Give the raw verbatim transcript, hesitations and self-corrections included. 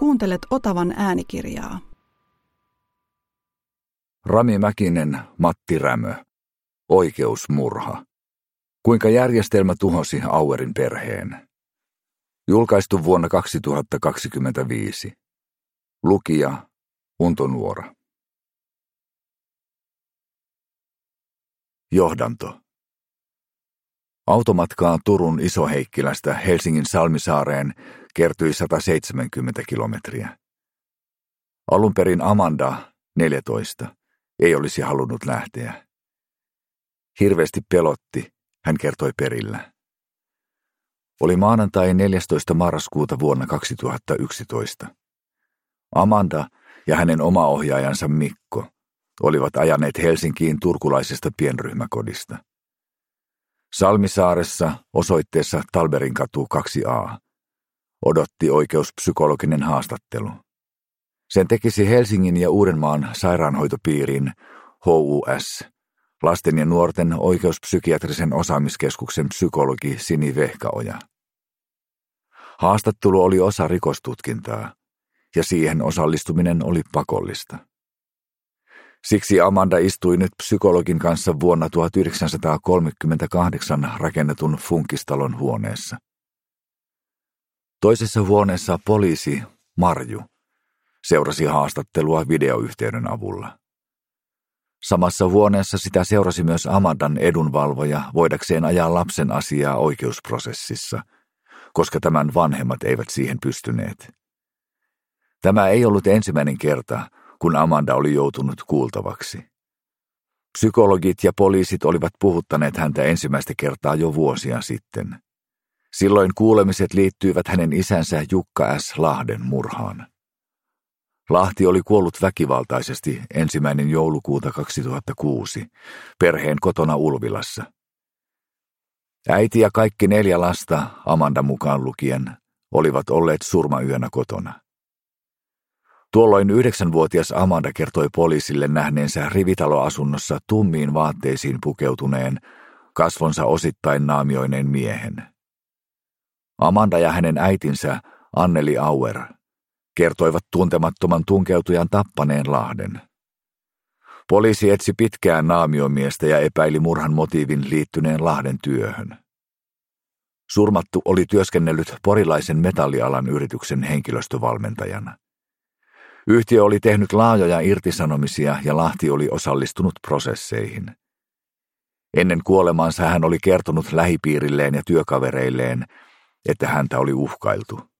Kuuntelet Otavan äänikirjaa. Rami Mäkinen, Matti Rämö. Oikeusmurha. Kuinka järjestelmä tuhosi Auerin perheen. Julkaistu vuonna kaksituhattakaksikymmentäviisi. Lukija Unto Nuora. Johdanto. Automatkaa Turun Isoheikkilästä Helsingin Salmisaareen kertyi sata seitsemänkymmentä kilometriä. Alun perin Amanda, neljätoista, ei olisi halunnut lähteä. Hirveästi pelotti, hän kertoi perillä. Oli maanantai neljästoista marraskuuta vuonna kaksituhattayksitoista. Amanda ja hänen oma ohjaajansa Mikko olivat ajaneet Helsinkiin turkulaisesta pienryhmäkodista. Salmisaaressa osoitteessa Talberinkatu kaksi A odotti oikeuspsykologinen haastattelu. Sen tekisi Helsingin ja Uudenmaan sairaanhoitopiirin H U S, lasten ja nuorten oikeuspsykiatrisen osaamiskeskuksen psykologi Sini Vehkaoja. Haastattelu oli osa rikostutkintaa, ja siihen osallistuminen oli pakollista. Siksi Amanda istui nyt psykologin kanssa vuonna tuhatyhdeksänsataakolmekymmentäkahdeksan rakennetun Funkistalon huoneessa. Toisessa huoneessa poliisi, Marju, seurasi haastattelua videoyhteyden avulla. Samassa huoneessa sitä seurasi myös Amandan edunvalvoja voidakseen ajaa lapsen asiaa oikeusprosessissa, koska tämän vanhemmat eivät siihen pystyneet. Tämä ei ollut ensimmäinen kerta, kun Amanda oli joutunut kuultavaksi. Psykologit ja poliisit olivat puhuttaneet häntä ensimmäistä kertaa jo vuosia sitten. Silloin kuulemiset liittyivät hänen isänsä Jukka S. Lahden murhaan. Lahti oli kuollut väkivaltaisesti ensimmäinen joulukuuta kaksituhattakuusi perheen kotona Ulvilassa. Äiti ja kaikki neljä lasta, Amanda mukaan lukien, olivat olleet surmayönä kotona. Tuolloin yhdeksänvuotias Amanda kertoi poliisille nähneensä rivitaloasunnossa tummiin vaatteisiin pukeutuneen, kasvonsa osittain naamioineen miehen. Amanda ja hänen äitinsä Anneli Auer kertoivat tuntemattoman tunkeutujan tappaneen Lahden. Poliisi etsi pitkään naamiomiestä ja epäili murhan motiivin liittyneen Lahden työhön. Surmattu oli työskennellyt porilaisen metallialan yrityksen henkilöstövalmentajana. Yhtiö oli tehnyt laajoja irtisanomisia ja Lahti oli osallistunut prosesseihin. Ennen kuolemaansa hän oli kertonut lähipiirilleen ja työkavereilleen, että häntä oli uhkailtu.